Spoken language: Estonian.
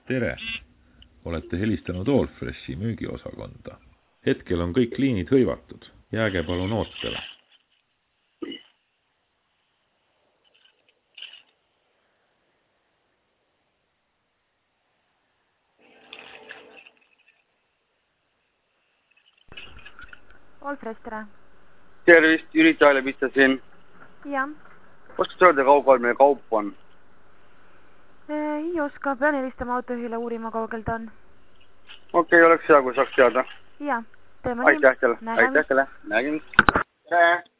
Tere! Olete helistanud Allfreshi müügiosakonda. Hetkel on kõik liinid hõivatud. Jääge palun ootele. Allfresh, tere. Tervist, Jüri Taale pistasin. Jah. Oskad öelda, kaugel meie kaup on? Ei oska, pean helistama autojuhile uurima, kaugel ta on. Okei, oleks hea, kui saaks teada. Jah, teeme nii. Aitäh teile. Nägemist. Tere!